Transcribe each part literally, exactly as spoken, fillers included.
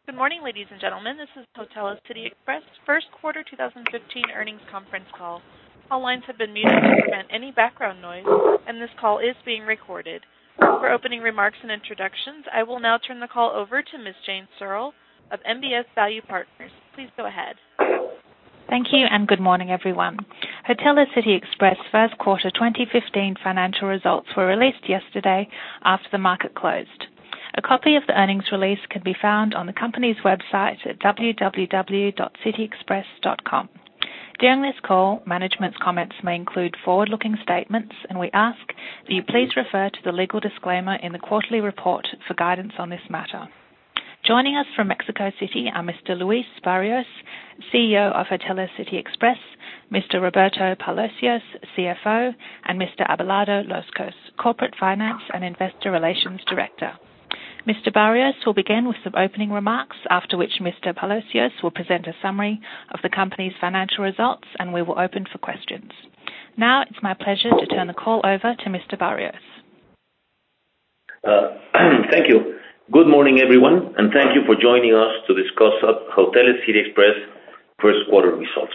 Good morning, ladies and gentlemen. This is Hotel City Express first quarter two thousand fifteen earnings conference call. All lines have been muted to prevent any background noise, and this call is being recorded. For opening remarks and introductions, I will now turn the call over to Miz Jane Searle of M B S Value Partners. Please go ahead. Thank you and good morning, everyone. Hotel City Express first quarter twenty fifteen financial results were released yesterday after the market closed. A copy of the earnings release can be found on the company's website at w w w dot city express dot com. During this call, management's comments may include forward-looking statements, and we ask that you please refer to the legal disclaimer in the quarterly report for guidance on this matter. Joining us from Mexico City are Mister Luis Barrios, C E O of Hotel City Express, Mister Roberto Palacios, C F O, and Mister Abelardo Loscos, Corporate Finance and Investor Relations Director. Mister Barrios will begin with some opening remarks, after which Mister Palacios will present a summary of the company's financial results, and we will open for questions. Now it's my pleasure to turn the call over to Mister Barrios. Uh, thank you. Good morning, everyone, and thank you for joining us to discuss Hotel City Express first quarter results.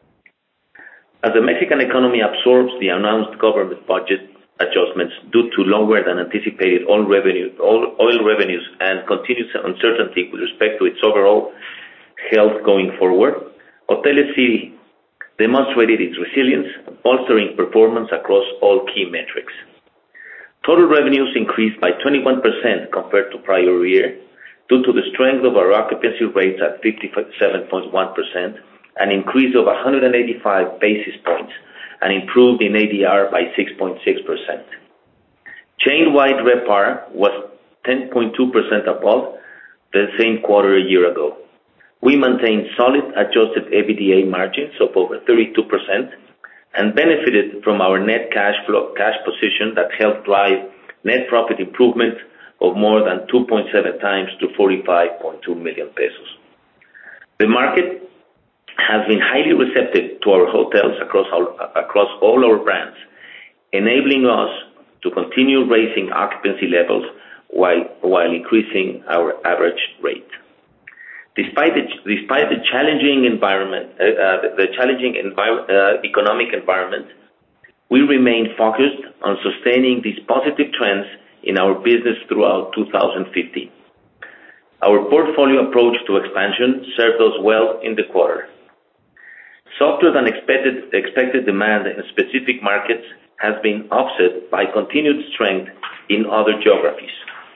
As the Mexican economy absorbs the announced government budget adjustments due to lower than anticipated oil, revenue, oil, oil revenues and continued uncertainty with respect to its overall health going forward, Hotel City demonstrated its resilience, bolstering performance across all key metrics. Total revenues increased by twenty-one percent compared to prior year due to the strength of our occupancy rates at fifty-seven point one percent, an increase of one hundred eighty-five basis points, and improved in A D R by six point six percent. Chain-wide RevPAR was ten point two percent above the same quarter a year ago. We maintained solid adjusted EBITDA margins of over thirty-two percent and benefited from our net cash flow cash position that helped drive net profit improvement of more than two point seven times to forty-five point two million pesos. The market has been highly receptive to our hotels across all, across all our brands, enabling us to continue raising occupancy levels while, while increasing our average rate. Despite the, despite the challenging environment, uh, uh, the challenging envir- uh, economic environment, we remain focused on sustaining these positive trends in our business throughout two thousand fifteen. Our portfolio approach to expansion served us well in the quarter. Softer than expected, expected demand in specific markets has been offset by continued strength in other geographies.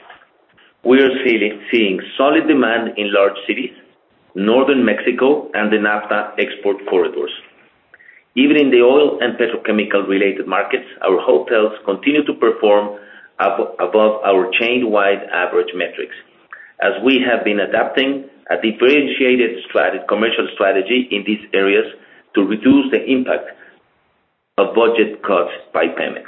We are seeing, seeing solid demand in large cities, northern Mexico, and the NAFTA export corridors. Even in the oil and petrochemical-related markets, our hotels continue to perform ab- above our chain-wide average metrics, as we have been adapting a differentiated strat- commercial strategy in these areas to reduce the impact of budget cuts by Pemex.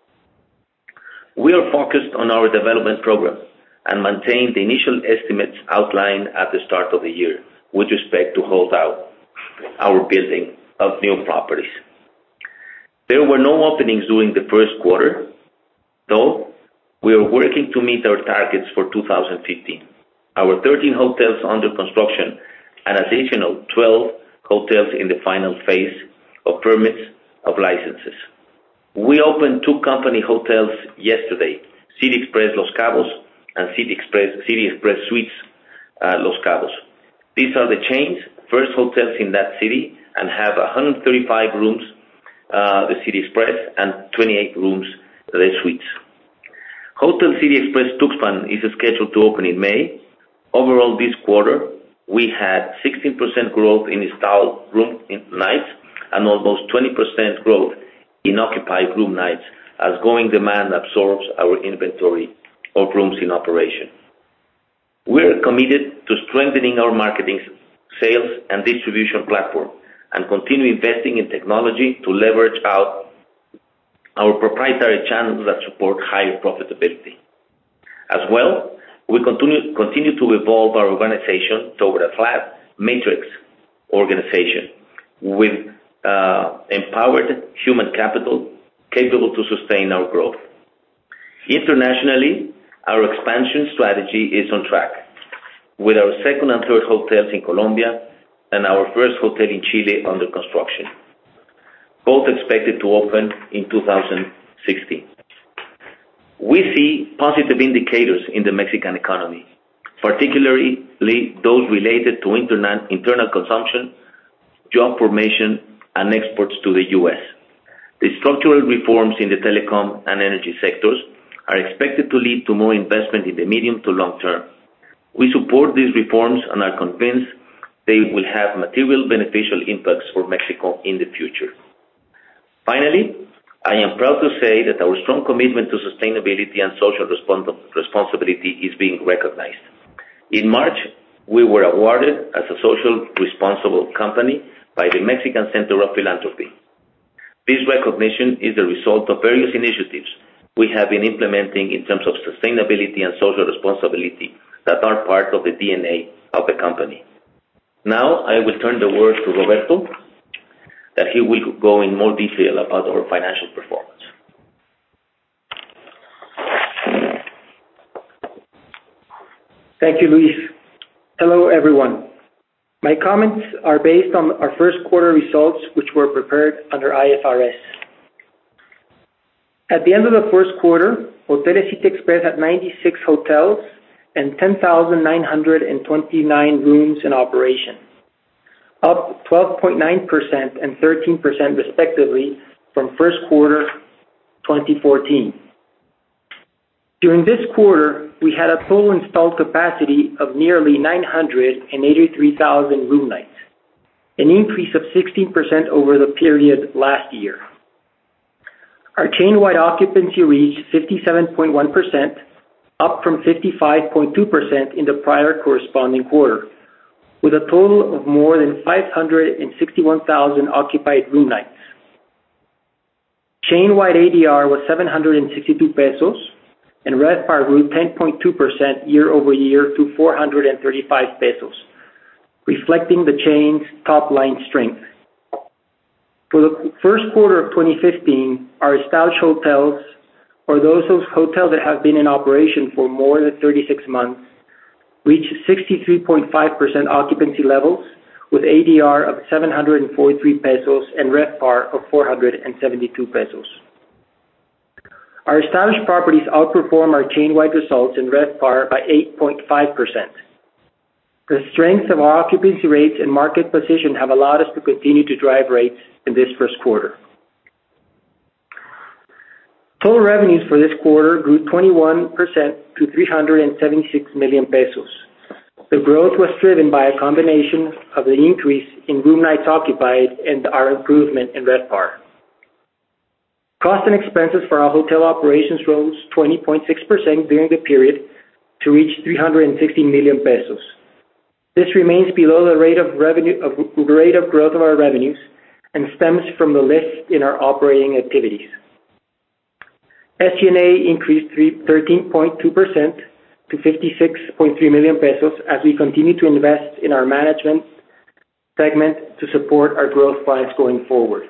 We are focused on our development program and maintain the initial estimates outlined at the start of the year with respect to hold out our building of new properties. There were no openings during the first quarter, though we are working to meet our targets for two thousand fifteen. Our thirteen hotels under construction and additional twelve hotels in the final phase of permits of licenses. We opened two company hotels yesterday, City Express Los Cabos and City Express, City Express Suites uh, Los Cabos. These are the chain's first hotels in that city and have one hundred thirty-five rooms, uh, the City Express, and twenty-eight rooms, the suites. Hotel City Express Tuxpan is scheduled to open in May. Overall, this quarter, we had sixteen percent growth in installed room nights and almost twenty percent growth in occupied room nights as growing demand absorbs our inventory of rooms in operation. We are committed to strengthening our marketing, sales, and distribution platform and continue investing in technology to leverage out our proprietary channels that support higher profitability. As well, we continue, continue to evolve our organization toward a flat matrix organization with uh, empowered human capital capable to sustain our growth. Internationally, our expansion strategy is on track. with our second and third hotels in Colombia and our first hotel in Chile under construction, both expected to open in two thousand sixteen. We see positive indicators in the Mexican economy, particularly those related to interna- internal consumption, job formation, and exports to the U S. The structural reforms in the telecom and energy sectors are expected to lead to more investment in the medium to long term. We support these reforms and are convinced they will have material beneficial impacts for Mexico in the future. Finally, I am proud to say that our strong commitment to sustainability and social respons- responsibility is being recognized. In March, we were awarded as a social responsible company by the Mexican Center of Philanthropy. This recognition is the result of various initiatives we have been implementing in terms of sustainability and social responsibility that are part of the D N A of the company. Now, I will turn the word to Roberto, that he will go in more detail about our financial performance. Thank you, Luis. Hello, everyone. My comments are based on our first quarter results, which were prepared under I F R S. At the end of the first quarter, Hoteles City Express had ninety-six hotels and ten thousand nine hundred twenty-nine rooms in operation, up twelve point nine percent and thirteen percent respectively from first quarter twenty fourteen. During this quarter, we had a total installed capacity of nearly nine hundred eighty-three thousand room nights, an increase of sixteen percent over the period last year. Our chain-wide occupancy reached fifty-seven point one percent, up from fifty-five point two percent in the prior corresponding quarter, with a total of more than five hundred sixty-one thousand occupied room nights. Chain-wide A D R was seven hundred sixty-two pesos, and RevPAR grew ten point two percent year-over-year to four hundred thirty-five pesos, reflecting the chain's top-line strength. For the first quarter of twenty fifteen, our established hotels, or those hotels that have been in operation for more than thirty-six months, reached sixty-three point five percent occupancy levels, with A D R of seven hundred forty-three pesos and RevPAR of four hundred seventy-two pesos. Our established properties outperform our chain-wide results in RevPAR by eight point five percent. The strength of our occupancy rates and market position have allowed us to continue to drive rates in this first quarter. Total revenues for this quarter grew twenty-one percent to three hundred seventy-six million pesos. The growth was driven by a combination of the increase in room nights occupied and our improvement in RevPAR. Cost and expenses for our hotel operations rose twenty point six percent during the period to reach three hundred sixty million pesos. This remains below the rate of revenue of the rate of growth of our revenues and stems from the lift in our operating activities. S G and A increased thirteen point two percent to fifty-six point three million pesos as we continue to invest in our management segment to support our growth plans going forward.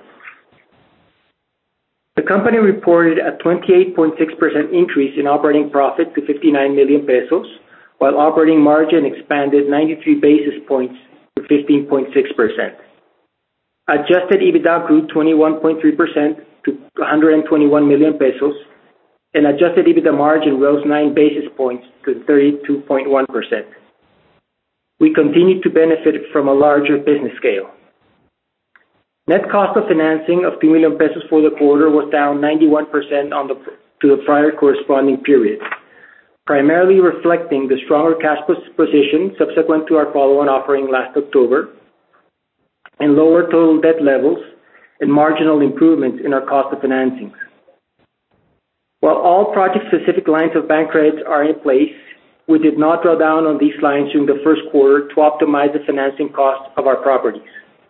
The company reported a twenty-eight point six percent increase in operating profit to fifty-nine million pesos, while operating margin expanded ninety-three basis points to fifteen point six percent. Adjusted EBITDA grew twenty-one point three percent to one hundred twenty-one million pesos, and adjusted EBITDA margin rose nine basis points to thirty-two point one percent. We continue to benefit from a larger business scale. Net cost of financing of two million pesos for the quarter was down ninety-one percent on the, to the prior corresponding period, primarily reflecting the stronger cash position subsequent to our follow-on offering last October, and lower total debt levels and marginal improvements in our cost of financing. While all project-specific lines of bank credits are in place, we did not draw down on these lines during the first quarter to optimize the financing cost of our properties.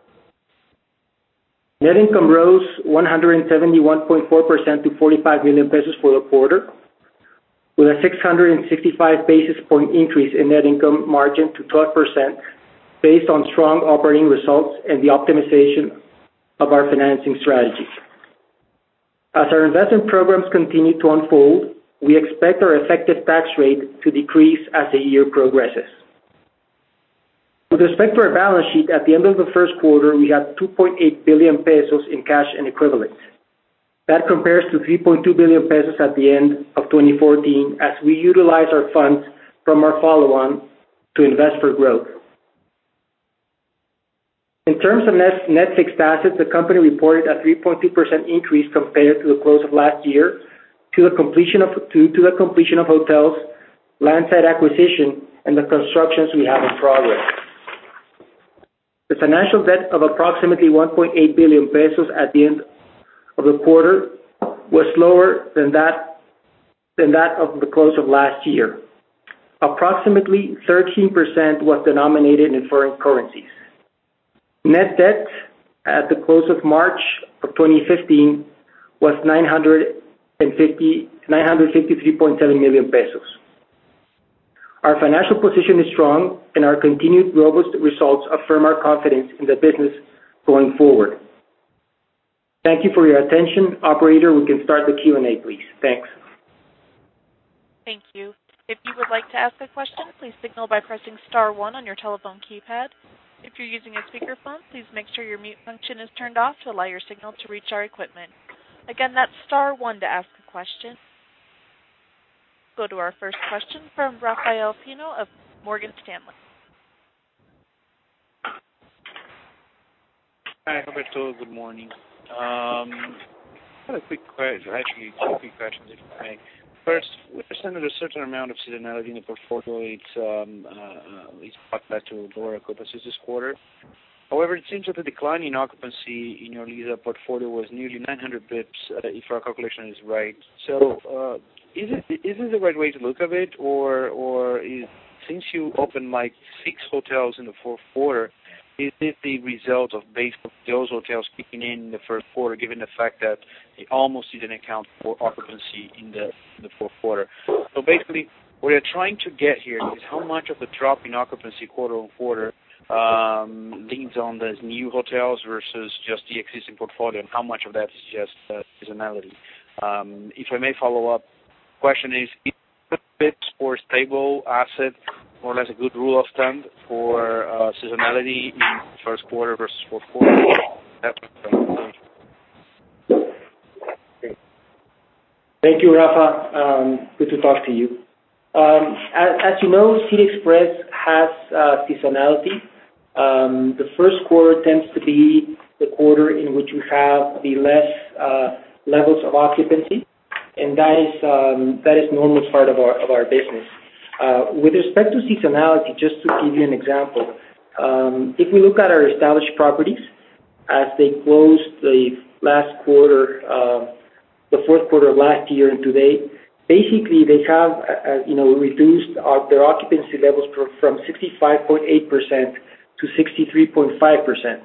Net income rose one hundred seventy-one point four percent to forty-five million pesos for the quarter, with a six hundred sixty-five basis point increase in net income margin to twelve percent, based on strong operating results and the optimization of our financing strategies. As our investment programs continue to unfold, we expect our effective tax rate to decrease as the year progresses. With respect to our balance sheet, at the end of the first quarter, we had two point eight billion pesos in cash and equivalents. That compares to three point two billion pesos at the end of twenty fourteen, as we utilize our funds from our follow-on to invest for growth. In terms of net, net fixed assets, the company reported a three point two percent increase compared to the close of last year to the completion of, to, to the completion of hotels, landside acquisition, and the constructions we have in progress. The financial debt of approximately one point eight billion pesos at the end of the quarter was lower than that, than that of the close of last year. Approximately thirteen percent was denominated in foreign currencies. Net debt at the close of March of twenty fifteen was nine hundred fifty-three point seven million pesos. Our financial position is strong, and our continued robust results affirm our confidence in the business going forward. Thank you for your attention. Operator, we can start the Q and A, please. Thanks. Thank you. If you would like to ask a question, please signal by pressing star one on your telephone keypad. If you're using a speakerphone, please make sure your mute function is turned off to allow your signal to reach our equipment. Again, that's star one to ask a question. Go to our first question from Rafael Pino of Morgan Stanley. Hi, Roberto. Good morning. Um, I had a quick question, actually two quick questions, if I may. First, we understand that a certain amount of seasonality in the portfolio, it's, um, uh, it's brought back to lower occupancies this quarter. However, it seems that the decline in occupancy in your Liza portfolio was nearly nine hundred bips, uh, if our calculation is right. So, uh, is it is this the right way to look at it, or or is, since you opened like six hotels in the fourth quarter, is it the result of base of those hotels kicking in in the first quarter, given the fact that they almost didn't account for occupancy in the in the fourth quarter? So basically, what we're trying to get here is how much of the drop in occupancy quarter on quarter um, leans on those new hotels versus just the existing portfolio, and how much of that is just uh, seasonality. Um, if I may follow up, question is, is it for stable asset more or less a good rule of thumb for uh, seasonality in first quarter versus fourth quarter? That's Thank you, Rafa. Um, good to talk to you. Um, as, as you know, City Express has uh, seasonality. Um, the first quarter tends to be the quarter in which we have the less uh, levels of occupancy, and that is um, that is normal part of our of our business. Uh, with respect to seasonality, just to give you an example, um, if we look at our established properties as they closed the last quarter, uh, the fourth quarter of last year and today, basically they have uh, you know reduced our, their occupancy levels from sixty-five point eight percent to sixty-three point five percent.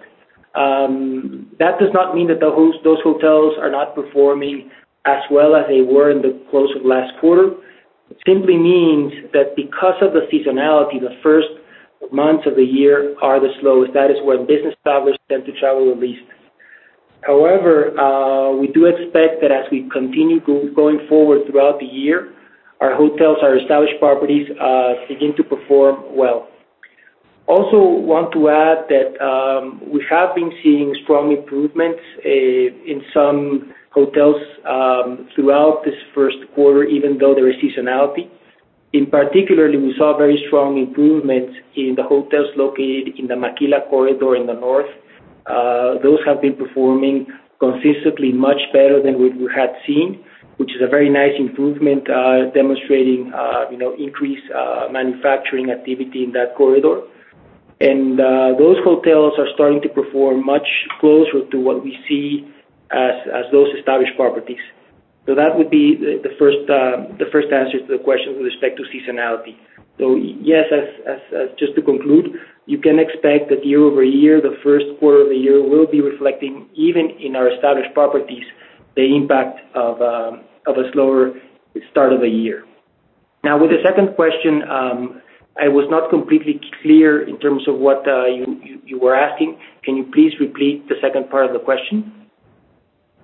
Um, that does not mean that the host, those hotels are not performing as well as they were in the close of last quarter. It simply means that because of the seasonality, the first months of the year are the slowest. That is when business travelers tend to travel the least. However, uh, we do expect that as we continue go, going forward throughout the year, our hotels, our established properties, uh, begin to perform well. Also want to add that um, we have been seeing strong improvements uh, in some hotels um, throughout this first quarter, even though there is seasonality. In particularly, we saw very strong improvements in the hotels located in the Maquila corridor in the north. Uh, those have been performing consistently much better than what we had seen, which is a very nice improvement, uh, demonstrating uh, you know increased uh, manufacturing activity in that corridor. And uh, those hotels are starting to perform much closer to what we see as as those established properties. So that would be the, the first uh, the first answer to the question with respect to seasonality. So yes, as, as, as just to conclude, you can expect that year over year, the first quarter of the year will be reflecting, even in our established properties, the impact of um, of a slower start of the year. Now, with the second question, um, I was not completely clear in terms of what uh, you, you, you were asking. Can you please repeat the second part of the question?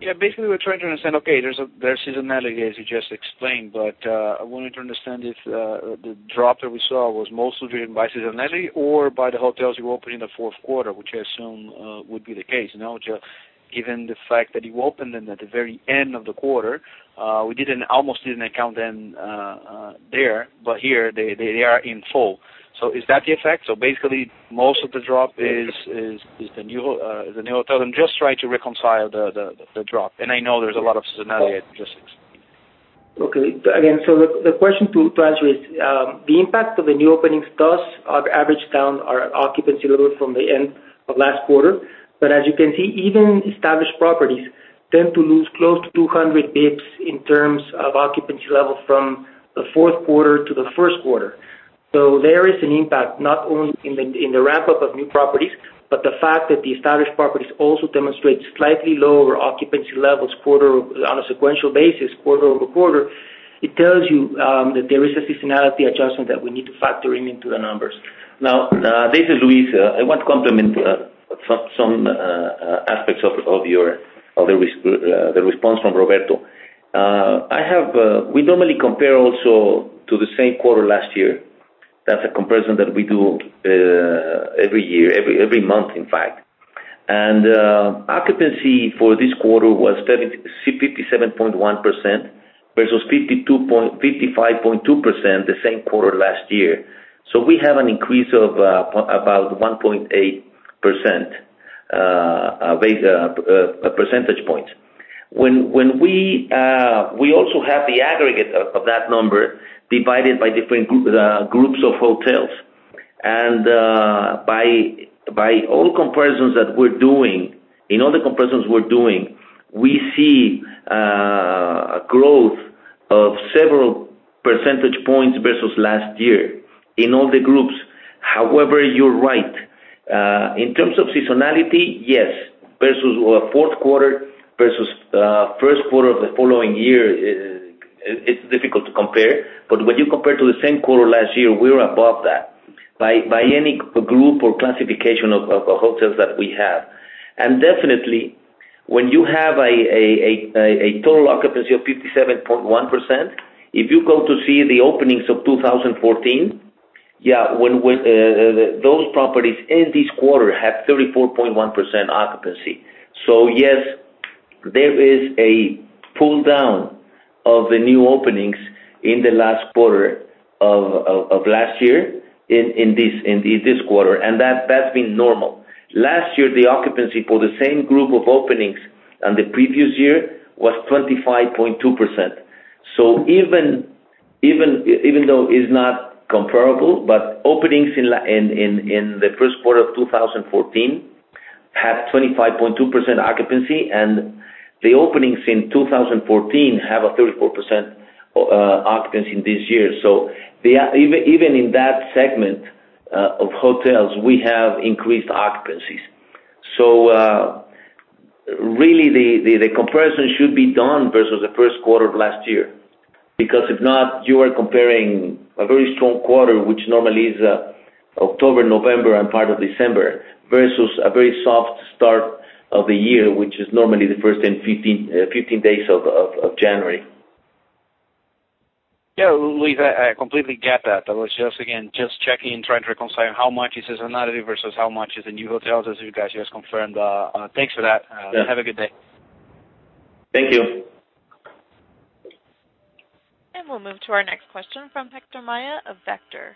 Yeah, basically we're trying to understand, okay, there's a there's seasonality as you just explained, but uh, I wanted to understand if uh, the drop that we saw was mostly driven by seasonality or by the hotels you opened in the fourth quarter, which I assume uh, would be the case, you know, just given the fact that you opened them at the very end of the quarter. Uh, we didn't almost didn't account them uh, uh, there, but here they, they, they are in full. So is that the effect? So basically, most of the drop is is, is the new uh, the new hotel. I'm just trying to reconcile the, the, the drop. And I know there's a lot of seasonality. Just okay. Again, so the, the question to, to answer is um, the impact of the new openings does average down our occupancy level from the end of last quarter. But as you can see, even established properties tend to lose close to two hundred bips in terms of occupancy level from the fourth quarter to the first quarter. So there is an impact not only in the in the ramp-up of new properties, but the fact that the established properties also demonstrate slightly lower occupancy levels quarter on a sequential basis, quarter over quarter. It tells you um, that there is a seasonality adjustment that we need to factor in into the numbers. Now, uh, this is Luis. Uh, I want to complement uh, some, some uh, aspects of, of your of the, uh, the response from Roberto. Uh, I have uh, we normally compare also to the same quarter last year. That's a comparison that we do uh, every year, every every month, in fact. And uh, occupancy for this quarter was fifty-seven point one percent versus fifty-five point two percent the same quarter last year. So we have an increase of uh, about one point eight percent uh, uh, percentage points. When when we uh, we also have the aggregate of, of that number divided by different group, uh, groups of hotels, and uh, by by all comparisons that we're doing, in all the comparisons we're doing, we see uh, a growth of several percentage points versus last year in all the groups. However, you're right. Uh, in terms of seasonality, yes, versus uh, fourth quarter versus uh, first quarter of the following year, uh, it's difficult to compare. But when you compare to the same quarter last year, we're above that by by any group or classification of, of, of hotels that we have. And definitely, when you have a, a, a, a total occupancy of fifty-seven point one percent, if you go to see the openings of two thousand fourteen, yeah, when, when uh, those properties in this quarter had thirty-four point one percent occupancy. So yes, there is a pull down of the new openings in the last quarter of, of, of last year in, in this in this quarter, and that, that's been normal. Last year, the occupancy for the same group of openings and the previous year was twenty-five point two percent. So even even even though it's not comparable, but openings in in in, in the first quarter of two thousand fourteen had twenty-five point two percent occupancy, and the openings in two thousand fourteen have a thirty-four percent uh, occupancy in this year. So they are, even even in that segment uh, of hotels, we have increased occupancies. So uh, really, the, the, the comparison should be done versus the first quarter of last year, because if not, you are comparing a very strong quarter, which normally is uh, October, November, and part of December, versus a very soft start of the year, which is normally the first and fifteen, uh, fifteen days of, of, of January. Yeah, Luis, I, I completely get that. I was just, again, just checking and trying to reconcile how much is seasonality versus how much is the new hotels, as you guys just confirmed. Uh, uh, thanks for that. Uh, yeah. Have a good day. Thank you. And we'll move to our next question from Hector Maya of Vector.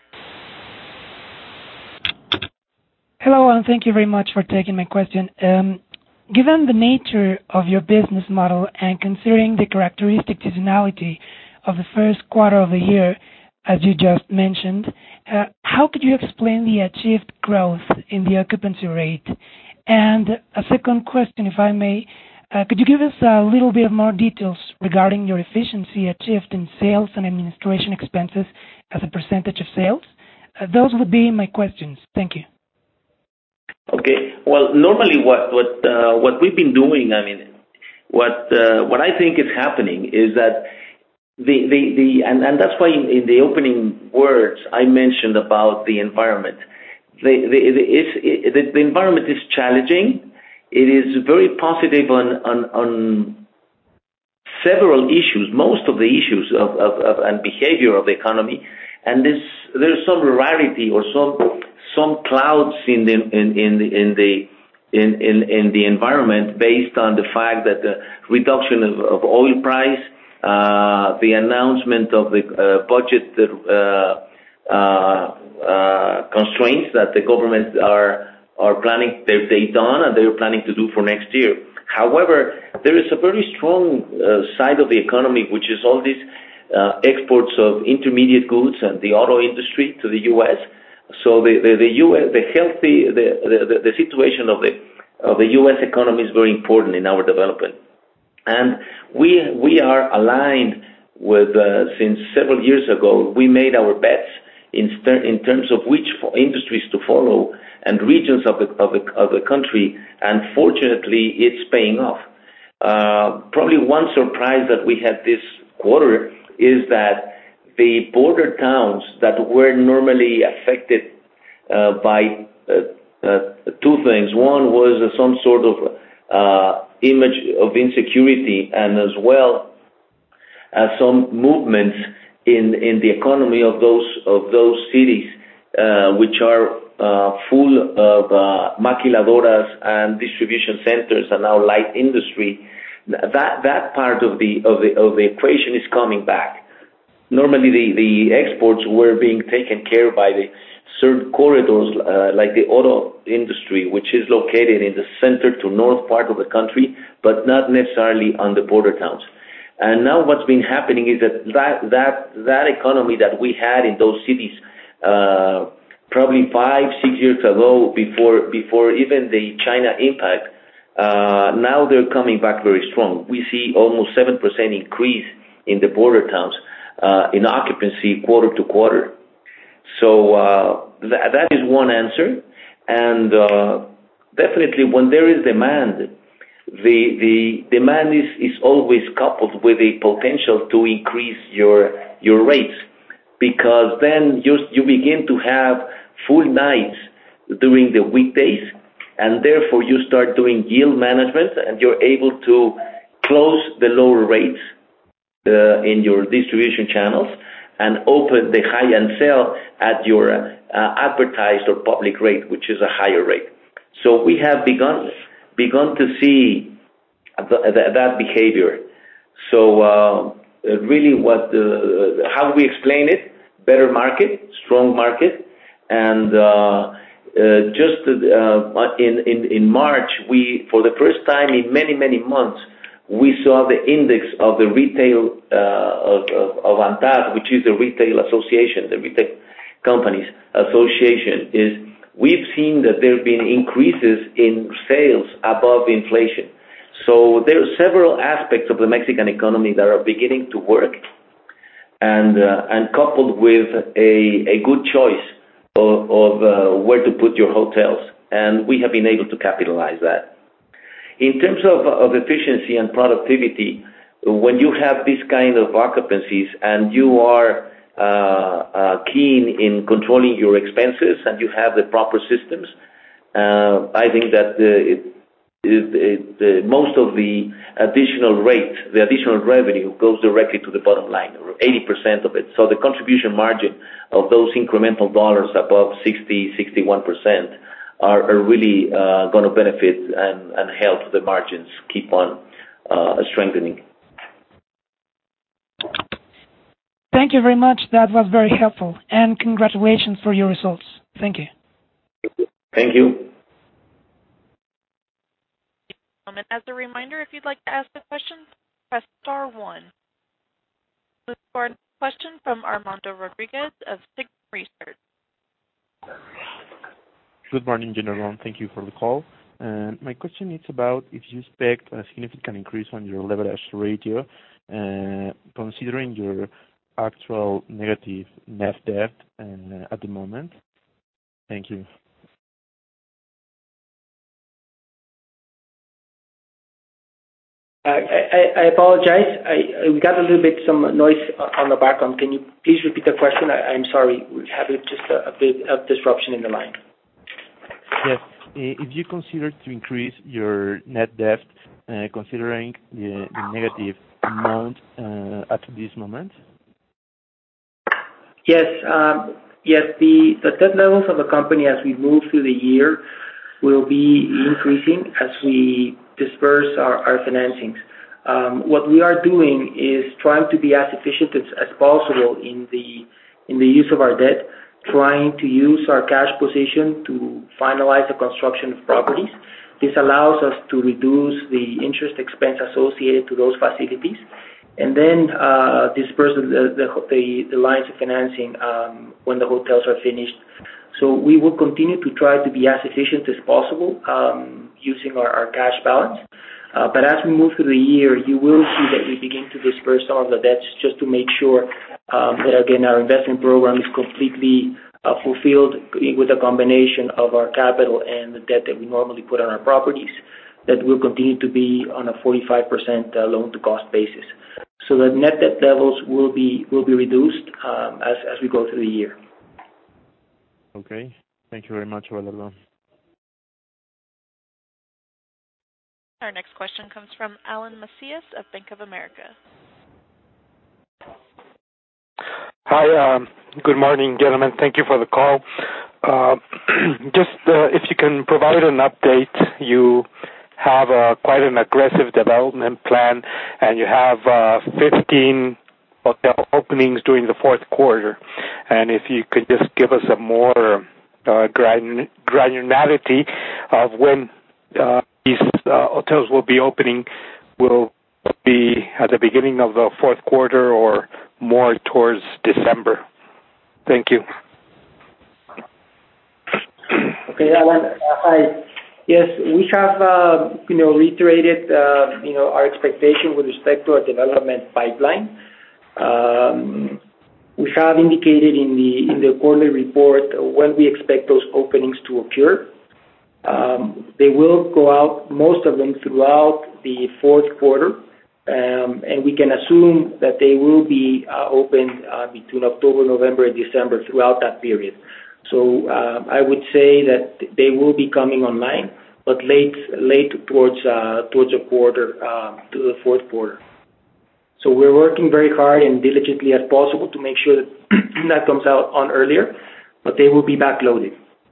Hello, and thank you very much for taking my question. Um, Given the nature of your business model and considering the characteristic seasonality of the first quarter of the year, as you just mentioned, uh, how could you explain the achieved growth in the occupancy rate? And a second question, if I may, uh, could you give us a little bit more details regarding your efficiency achieved in sales and administration expenses as a percentage of sales? Uh, those would be my questions. Thank you. Okay. Well, normally what what uh, what we've been doing, I mean, what uh, what I think is happening is that the the, the and, and that's why in, in the opening words I mentioned about the environment. The the the, it's, it, the the environment is challenging. it is very positive on, on, on several issues, most of the issues of, of, of and behavior of the economy, and this, there's some rarity or some some clouds in the in, in the in the in, in, in the environment based on the fact that the reduction of, of oil price, uh, the announcement of the uh, budget uh, uh, uh, constraints that the government are are planning, they, they done and they're planning to do for next year. However, there is a very strong uh, side of the economy, which is all these uh, exports of intermediate goods and the auto industry to the U S. So the the, the U S, the healthy, the, the the situation of the of the U S economy is very important in our development, and we we are aligned with uh, since several years ago. We made our bets in in terms of which industries to follow and regions of the of the of the country, and fortunately, it's paying off. Uh, probably one surprise that we had this quarter is that the border towns that were normally affected uh, by uh, uh, two things. One was uh, some sort of uh, image of insecurity, and as well as some movements in in the economy of those of those cities, uh, which are Uh, full of uh, maquiladoras and distribution centers and now light industry. That that part of the of the of the equation is coming back. Normally, the, the exports were being taken care by the certain corridors, uh, like the auto industry, which is located in the center to north part of the country, but not necessarily on the border towns. And now, what's been happening is that that that, that economy that we had in those cities. Uh, Probably five, six years ago, before before even the China impact, uh, now they're coming back very strong. We see almost seven percent increase in the border towns uh, in occupancy quarter to quarter. So uh, th- that is one answer, and uh, definitely when there is demand, the the demand is, is always coupled with the potential to increase your your rates. Because then you you begin to have full nights during the weekdays, and therefore you start doing yield management, and you're able to close the lower rates uh, in your distribution channels and open the high and sell at your uh, advertised or public rate, which is a higher rate. So we have begun begun to see the, the, that behavior. So. Uh, Uh, really what uh, how we explain it, better market, strong market, and uh, uh, just uh, in, in, in March, we, for the first time in many, many months, we saw the index of the retail uh, of, of, of ANTAD, which is the retail association, the retail companies association, is we've seen that there have been increases in sales above inflation. So there are several aspects of the Mexican economy that are beginning to work, and uh, and coupled with a, a good choice of, of uh, where to put your hotels, and we have been able to capitalize that. In terms of, of efficiency and productivity, when you have this kind of occupancies and you are uh, uh, keen in controlling your expenses and you have the proper systems, uh, I think that uh, it, It, it, uh, most of the additional rate, the additional revenue goes directly to the bottom line, or eighty percent of it. So the contribution margin of those incremental dollars above sixty, sixty-one percent are, are really uh, going to benefit and, and help the margins keep on uh, strengthening. Thank you very much. That was very helpful. And congratulations for your results. Thank you. Thank you. As a reminder, if you'd like to ask a question, press star one. Move to our question from Armando Rodriguez of Sigma Research. Good morning, General. Thank you for the call. And my question is about if you expect a significant increase on your leverage ratio, uh, considering your actual negative net debt uh, at the moment. Thank you. I, I, I apologize. I, I got a little bit some noise on the background. Can you please repeat the question? I, I'm sorry. We have just a, a bit of disruption in the line. Yes. if you consider to increase your net debt, uh, considering the, the negative amount uh, at this moment? Yes, um, yes. The, the debt levels of the company as we move through the year will be increasing as we disperse our, our financings. Um, what we are doing is trying to be as efficient as, as possible in the in the use of our debt, trying to use our cash position to finalize the construction of properties. This allows us to reduce the interest expense associated to those facilities, and then uh, disperse the, the, the, the lines of financing um, when the hotels are finished. So we will continue to try to be as efficient as possible um, using our, our cash balance. Uh, but as we move through the year, you will see that we begin to disperse some of the debts just to make sure um, that, again, our investment program is completely uh, fulfilled with a combination of our capital and the debt that we normally put on our properties, that will continue to be on a forty-five percent uh, loan-to-cost basis. So the net debt levels will be will be reduced um, as, as we go through the year. Okay. Thank you very much, Abelardo. Our next question comes from Alan Macias of Bank of America. Hi, um, good morning, gentlemen. Thank you for the call. Uh, just uh, if you can provide an update, you have uh, quite an aggressive development plan, and you have uh, fifteen hotel openings during the fourth quarter. And if you could just give us a more uh, gran- granularity of when uh, these uh, hotels will be opening, will be at the beginning of the fourth quarter or more towards December. Thank you. Okay, Alan. Uh, hi. Yes, we have, uh, you know, reiterated, uh, you know, our expectation with respect to our development pipeline. Um, we have indicated in the in the quarterly report when we expect those openings to occur. Um, they will go out, most of them, throughout the fourth quarter, um, and we can assume that they will be uh, open uh, between October, November, and December throughout that period. So uh, I would say that they will be coming online, but late late towards uh, towards a quarter, uh, to the fourth quarter. So we're working very hard and diligently as possible to make sure that that comes out on earlier, but they will be backloaded.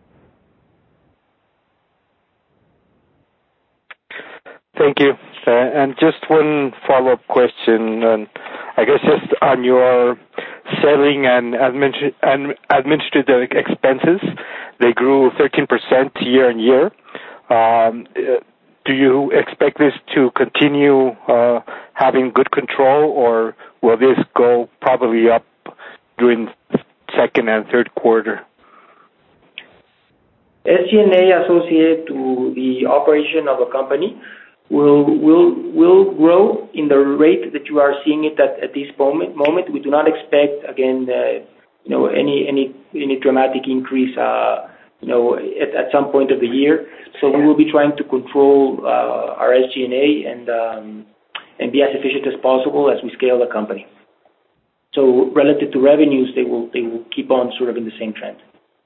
Thank you. Uh, and just one follow-up question, and I guess just on your selling and administ- and administrative expenses, they grew thirteen percent year on year. Um, do you expect this to continue uh, having good control, or will this go probably up during second and third quarter? S G and A associated to the operation of a company will will will grow in the rate that you are seeing it at, at this moment. Moment, we do not expect again, uh, you know, any any any dramatic increase, uh, you know, at, at some point of the year. So we will be trying to control uh, our S G and A and um, and be as efficient as possible as we scale the company. So relative to revenues, they will they will keep on sort of in the same trend.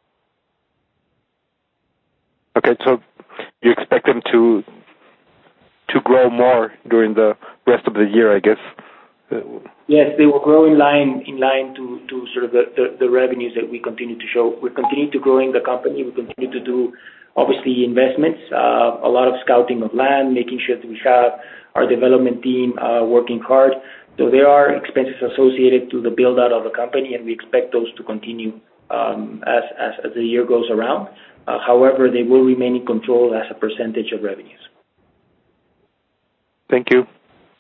Okay, so you expect them to to grow more during the rest of the year, I guess. Yes, they will grow in line in line to, to sort of the, the, the revenues that we continue to show. We continue to growing the company. We continue to do, obviously, investments, uh, a lot of scouting of land, making sure that we have our development team uh, working hard. So there are expenses associated to the build-out of the company, and we expect those to continue um, as, as, as the year goes around. Uh, however, they will remain in control as a percentage of revenues. Thank you.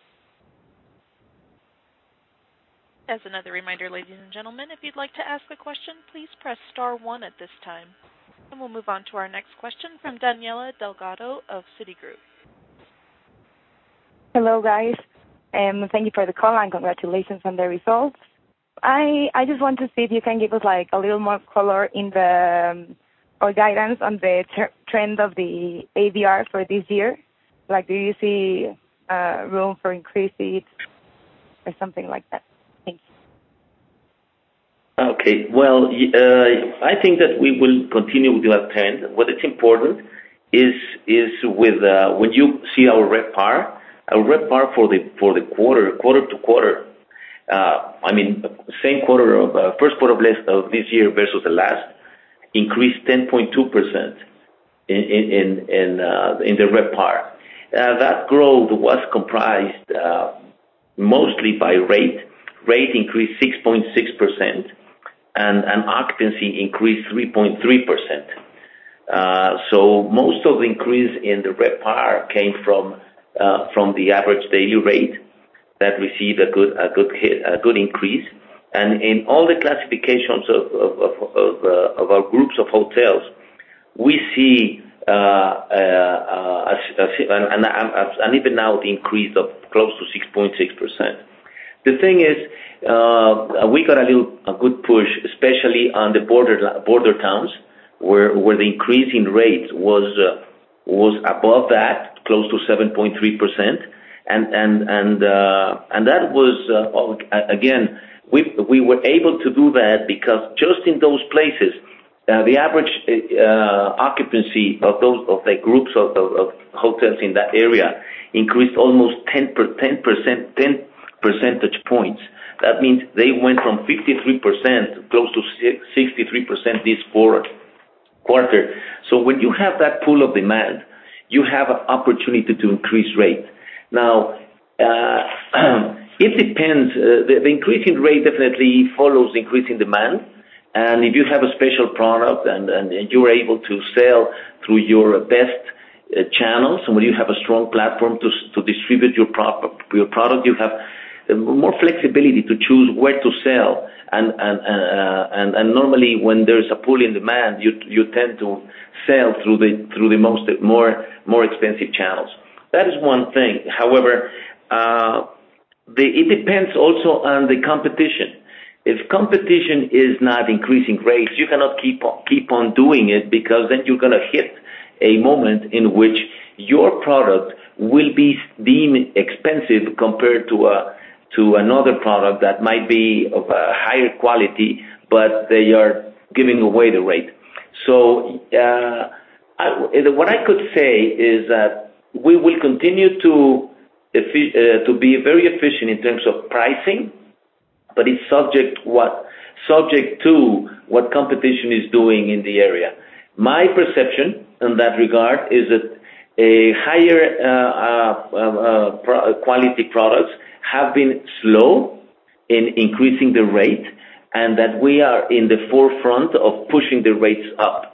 As another reminder, ladies and gentlemen, if you'd like to ask a question, please press star one at this time. And we'll move on to our next question from Daniela Delgado of Citigroup. Hello, guys. Um, thank you for the call and congratulations on the results. I I just want to see if you can give us like a little more color in the um, or guidance on the ter- trend of the A D R for this year. Like, do you see uh, room for increases or something like that? Thank you. Okay. Well, uh, I think that we will continue with that trend. What is important is is with uh, when you see our RevPAR, our RevPAR for the for the quarter quarter to quarter. Uh, I mean, same quarter of uh, first quarter of, last, of this year versus the last, increased ten point two percent in in in uh, in the RevPAR. Uh, that growth was comprised uh, mostly by rate. Rate increased six point six percent, and and occupancy increased three point three percent. Uh, so most of the increase in the RevPAR came from uh, from the average daily rate that received a good a good hit, a good increase, and in all the classifications of of of, of, uh, of our groups of hotels, we see uh, uh, a, a, an, an, an even out increase of close to six point six percent. The thing is, uh, we got a little a good push, especially on the border border towns, where where the increase in rates was uh, was above that, close to seven point three percent, and and and uh, and that was uh, again we we were able to do that because just in those places, uh, the average uh, occupancy of those of the groups of, of, of hotels in that area increased almost ten per ten percent ten percentage points. That means they went from fifty-three percent close to sixty-three percent this quarter. quarter. So when you have that pool of demand, you have an opportunity to increase rate. Now, uh, it depends. Uh, the, the increase in rate definitely follows increasing demand. And if you have a special product and, and you're able to sell through your best uh, channels, and when you have a strong platform to to distribute your, pro- your product, you have more flexibility to choose where to sell, and and uh, and and normally when there's a pull in demand, you you tend to sell through the through the most more more expensive channels. That is one thing. However, uh, the, it depends also on the competition. If competition is not increasing rates, you cannot keep on, keep on doing it, because then you're going to hit a moment in which your product will be deemed expensive compared to a to another product that might be of a higher quality, but they are giving away the rate. So uh, I, what I could say is that we will continue to uh, to be very efficient in terms of pricing, but it's subject what subject to what competition is doing in the area. My perception in that regard is that a higher uh, uh, uh, pro- quality products have been slow in increasing the rate, and that we are in the forefront of pushing the rates up.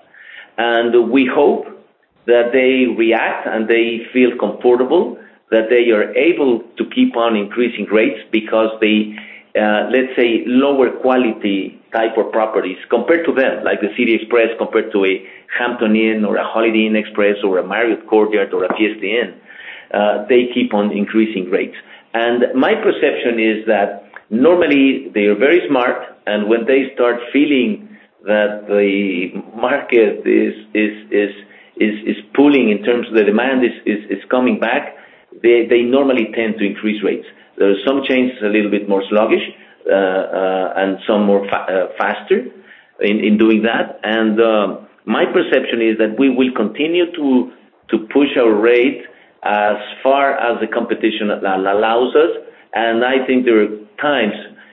And we hope that they react and they feel comfortable, that they are able to keep on increasing rates, because they, uh, let's say, lower quality type of properties compared to them, like the City Express compared to a Hampton Inn or a Holiday Inn Express or a Marriott Courtyard or a Fiesta Inn, uh, they keep on increasing rates. And my perception is that normally they are very smart, and when they start feeling that the market is is is is, is pulling in terms of the demand is, is, is coming back, they, they normally tend to increase rates. There are some chains a little bit more sluggish, uh, uh, and some more fa- uh, faster in, in doing that. And uh, my perception is that we will continue to to push our rate as far as the competition allows us, and I think there are times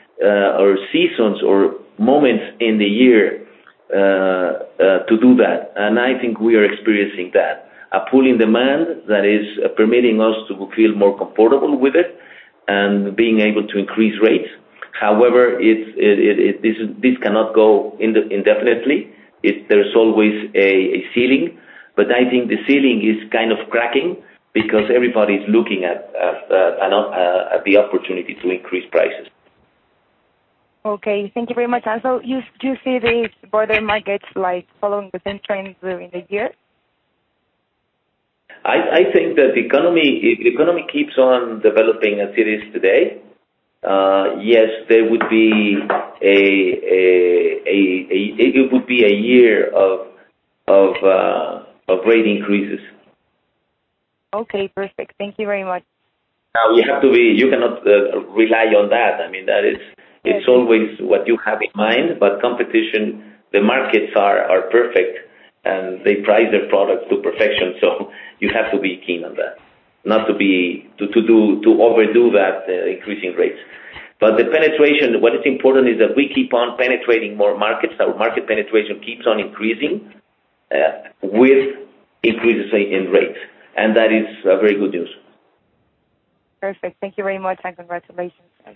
uh, or seasons or moments in the year uh, uh, to do that, and I think we are experiencing that. A pull in demand that is uh, permitting us to feel more comfortable with it and being able to increase rates. However, it's, it, it, it, this, this cannot go indefinitely. It, there's always a, a ceiling, but I think the ceiling is kind of cracking, because everybody is looking at at, uh, at the opportunity to increase prices. Okay, thank you very much. And so you do you see these border markets like following the same trends during the year? I, I think that the economy, if the economy keeps on developing as it is today, uh, yes, there would be a, a, a, a it would be a year of of uh, of rate increases. Okay, perfect. Thank you very much. Now you have to be, you cannot uh, rely on that. I mean, that is, it's yes. always what you have in mind, but competition, the markets are, are perfect, and they price their products to perfection. So you have to be keen on that, not to be to, to do to overdo that uh, increasing rates. But the penetration, what is important is that we keep on penetrating more markets. Our market penetration keeps on increasing uh, with increases in rates, and that is uh, very good news. Perfect. Thank you very much, and congratulations, guys.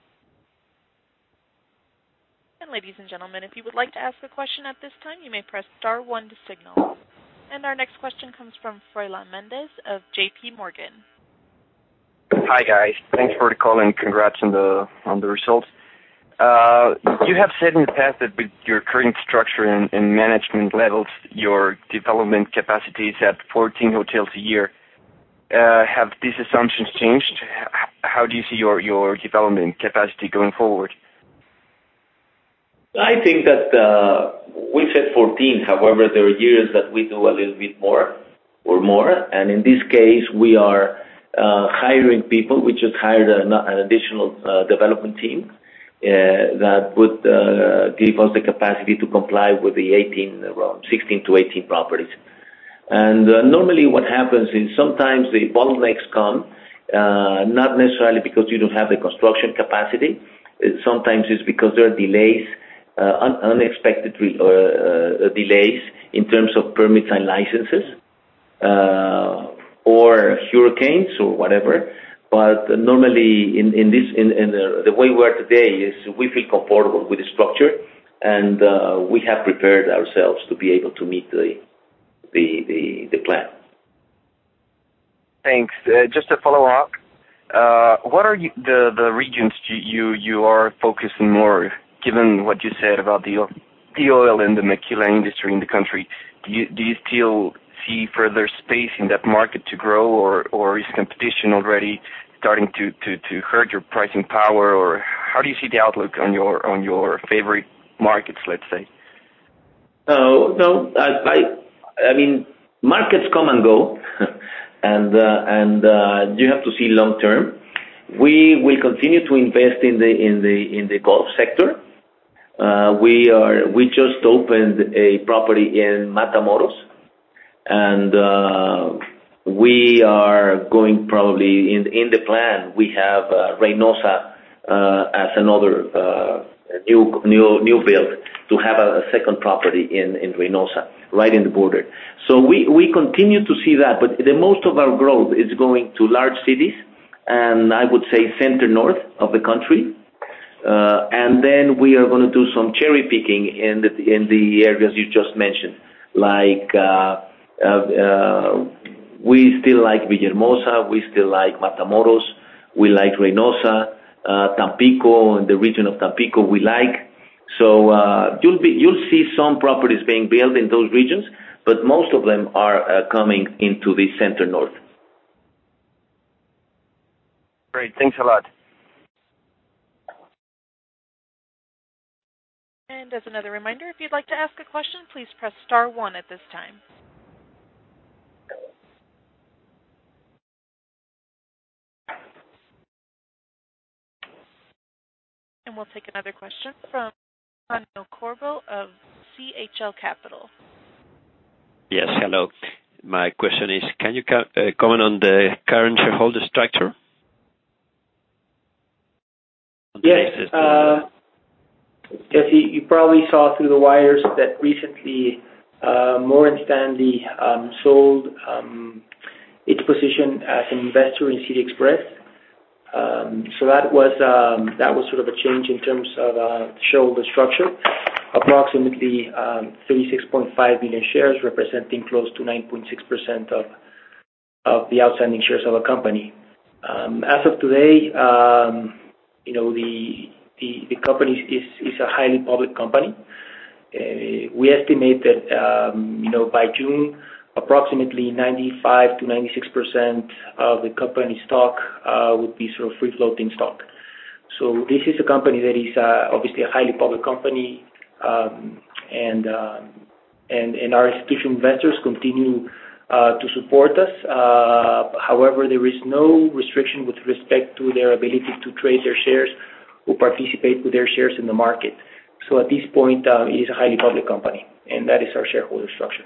And ladies and gentlemen, if you would like to ask a question at this time, you may press star one to signal. And our next question comes from Froylan Mendez of J P Morgan. Hi guys, thanks for the call and congrats on the on the results. Uh, you have said in the past that with your current structure and, and management levels, your development capacity is at fourteen hotels a year. Uh, have these assumptions changed? How do you see your, your development capacity going forward? I think that uh, we said fourteen. However, there are years that we do a little bit more or more, and in this case, we are uh, hiring people. We just hired an, an additional uh, development team uh, that would uh, give us the capacity to comply with the eighteen, around sixteen to eighteen properties. And uh, normally, what happens is sometimes the bottlenecks come, uh, not necessarily because you don't have the construction capacity. It, sometimes it's because there are delays. Uh, un- unexpected re- uh, uh, delays in terms of permits and licenses, uh, or hurricanes or whatever. But uh, normally, in, in this, in, in the, the way we are today, is we feel comfortable with the structure, and uh, we have prepared ourselves to be able to meet the the the, the plan. Thanks. Uh, just to follow up, uh, what are you, the the regions you, you you are focusing more? Given what you said about the oil, the oil and the maquila industry in the country, do you do you still see further space in that market to grow, or, or is competition already starting to, to, to hurt your pricing power, or how do you see the outlook on your on your favorite markets, let's say? No, no, I I, I mean markets come and go, and uh, and uh, you have to see long term. We will continue to invest in the in the in the golf sector. Uh, we are we just opened a property in Matamoros, and uh, we are going probably in in the plan. We have uh, Reynosa uh, as another uh, new new new build to have a, a second property in in Reynosa, right in the border. So we we continue to see that, but the most of our growth is going to large cities, and I would say center north of the country. Uh, and then we are going to do some cherry picking in the in the areas you just mentioned. Like uh, uh, uh, we still like Villahermosa, we still like Matamoros, we like Reynosa, uh, Tampico, in the region of Tampico we like. So uh, you'll be you'll see some properties being built in those regions, but most of them are uh, coming into the center north. Great, thanks a lot. And as another reminder, if you'd like to ask a question, please press star one at this time. And we'll take another question from Antonio Corbo of C H L Capital. Yes, hello. My question is, can you co- uh, comment on the current shareholder structure? Yes. Basis, uh, uh, Yes, you, you probably saw through the wires that recently uh, Morgan Stanley um, sold um, its position as an investor in City Express. Um, so that was um, that was sort of a change in terms of uh, shareholder structure. Approximately um, thirty-six point five million shares, representing close to nine point six percent of of the outstanding shares of a company. Um, as of today, um, you know the The, the company is, is a highly public company. Uh, we estimate that, um, you know, by June, approximately ninety-five to ninety-six percent of the company's stock uh, would be sort of free-floating stock. So this is a company that is uh, obviously a highly public company, um, and, um, and and our institutional investors continue uh, to support us. Uh, however, there is no restriction with respect to their ability to trade their shares who participate with their shares in the market. So at this point, uh, it is a highly public company. and that is our shareholder structure.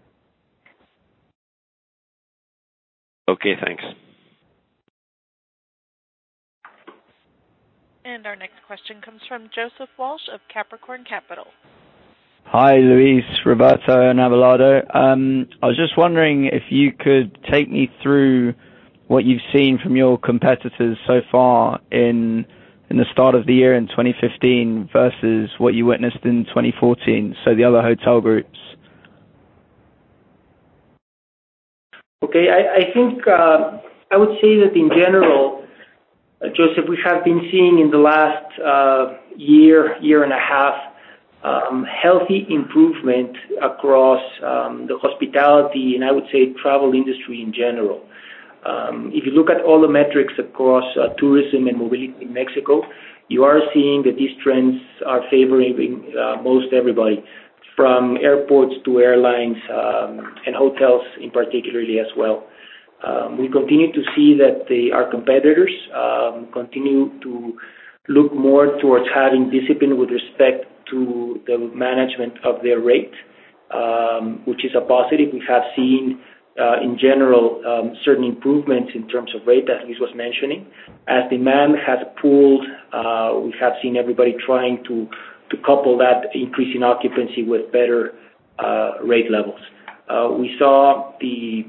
Okay, thanks. And our next question comes from Joseph Walsh of Capricorn Capital. Hi, Luis, Roberto, and Abelardo. Um, I was just wondering if you could take me through what you've seen from your competitors so far in in the start of the year in twenty fifteen versus what you witnessed in twenty fourteen, so the other hotel groups. Okay, I, I think uh, I would say that in general, uh, Joseph, we have been seeing in the last uh, year, year and a half, um, healthy improvement across um, the hospitality and I would say travel industry in general. Um, if you look at all the metrics across uh, tourism and mobility in Mexico, you are seeing that these trends are favoring uh, most everybody, from airports to airlines um, and hotels in particularly as well. Um, we continue to see that the, our competitors um, continue to look more towards having discipline with respect to the management of their rate, um, which is a positive. We have seen Uh, in general, um, certain improvements in terms of rate, as Luis was mentioning. As demand has pooled, uh, we have seen everybody trying to, to couple that increase in occupancy with better uh, rate levels. Uh, we saw the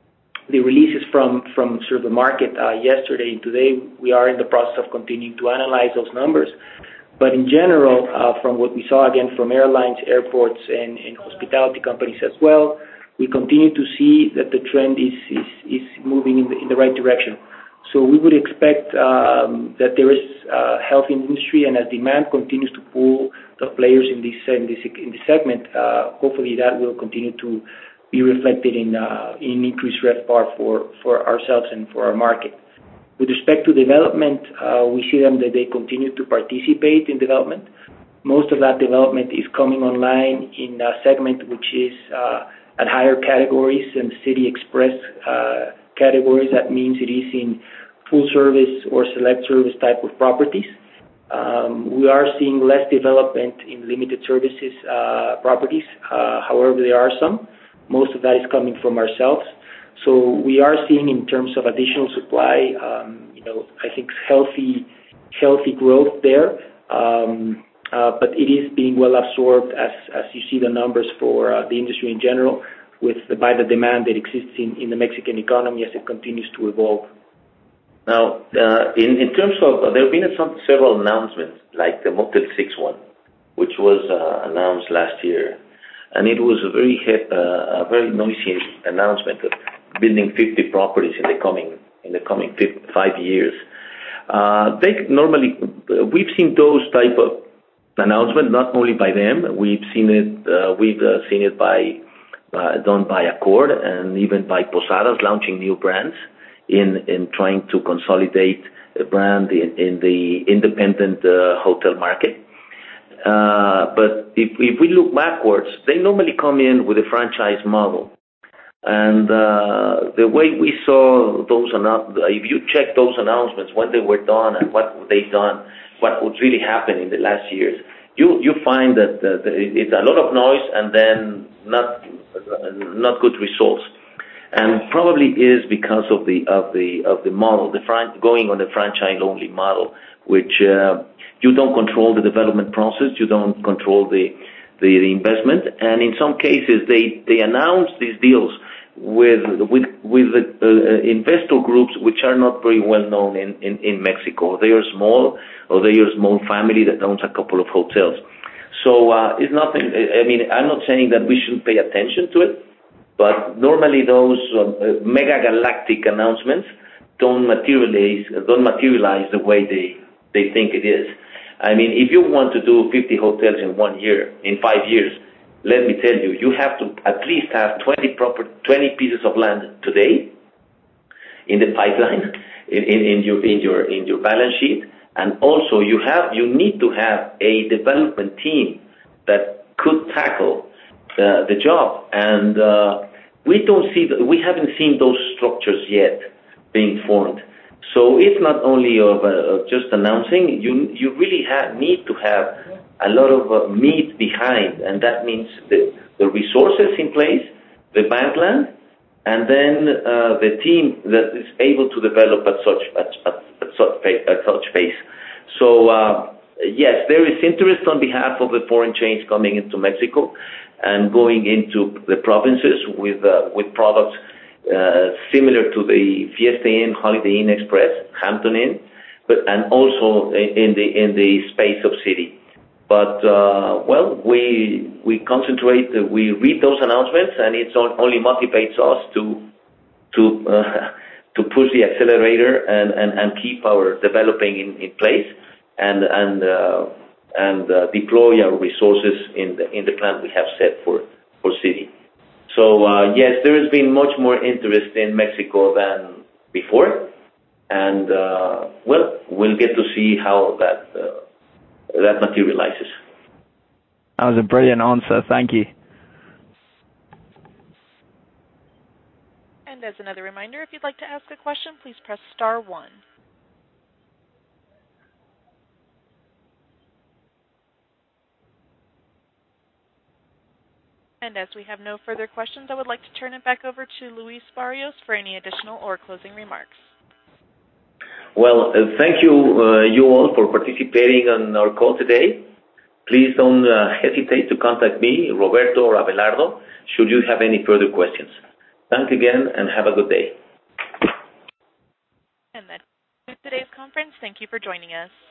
the releases from, from sort of the market uh, yesterday and today. We are in the process of continuing to analyze those numbers. But in general, uh, from what we saw again from airlines, airports, and, and hospitality companies as well, we continue to see that the trend is is, is moving in the, in the right direction. So we would expect um, that there is a healthy industry, and as demand continues to pull the players in this in this, in this segment, uh, hopefully that will continue to be reflected in uh, in increased RevPAR for for ourselves and for our market. With respect to development, uh, we see them that they continue to participate in development. Most of that development is coming online in a segment which is uh, at higher categories and City Express uh, categories. That means it is in full service or select service type of properties. Um, we are seeing less development in limited services uh, properties. Uh, however, there are some. Most of that is coming from ourselves. So we are seeing in terms of additional supply, um, you know, I think healthy, healthy growth there. Um, Uh, but it is being well absorbed as, as you see the numbers for uh, the industry in general, with the, by the demand that exists in, in the Mexican economy as it continues to evolve. Now, uh, in, in terms of, uh, there have been some, several announcements, like the Motel six one, which was uh, announced last year, and it was a very uh, a very noisy announcement of building fifty properties in the coming in the coming five years. Uh, they normally we've seen those type of announcement not only by them. We've seen it. Uh, we've uh, seen it by uh, done by Accor and even by Posadas launching new brands in in trying to consolidate a brand in, in the independent uh, hotel market. Uh, but if if we look backwards, they normally come in with a franchise model, and uh, the way we saw those annou- if you check those announcements when they were done and what they've done, what would really happen in the last years, you you find that uh, it's a lot of noise and then not not good results, and probably is because of the of the of the model, the fran- going on the franchise only model, which uh, you don't control the development process, you don't control the, the the investment, and in some cases they they announce these deals with with with the, uh, investor groups which are not very well known in, in, in Mexico. They are small, or they are a small family that owns a couple of hotels. So uh, it's nothing. I mean, I'm not saying that we shouldn't pay attention to it, but normally those uh, mega galactic announcements don't materialize don't materialize the way they, they think it is. I mean, if you want to do fifty hotels in one year, in five years, let me tell you, you have to at least have twenty proper, twenty pieces of land today in the pipeline, in, in, in your in your in your balance sheet, and also you have you need to have a development team that could tackle uh, the job, and uh, we don't see the, we haven't seen those structures yet being formed. So it's not only of uh, just announcing. You you really have, need to have a lot of uh, meat behind, and that means the, the resources in place, the bankland, and then uh, the team that is able to develop at such at, at, at such pace. At such pace. So uh, yes, there is interest on behalf of the foreign chains coming into Mexico and going into the provinces with uh, with products uh, similar to the Fiesta Inn, Holiday Inn Express, Hampton Inn, but and also in the in the space of city. But uh, well, we we concentrate, uh, we read those announcements, and it only motivates us to to uh, to push the accelerator and, and, and keep our developing in, in place and and uh, and uh, deploy our resources in the in the plan we have set for for city. So uh, yes, there has been much more interest in Mexico than before, and uh, well, we'll get to see how that. Uh, that materializes. That was a brilliant answer. Thank you. And as another reminder, if you'd like to ask a question, please press star one. And as we have no further questions, I would like to turn it back over to Luis Barrios for any additional or closing remarks. Well, uh, thank you, uh, you all, for participating on our call today. Please don't uh, hesitate to contact me, Roberto or Abelardo, should you have any further questions. Thanks again, and have a good day. And that concludes today's conference. Thank you for joining us.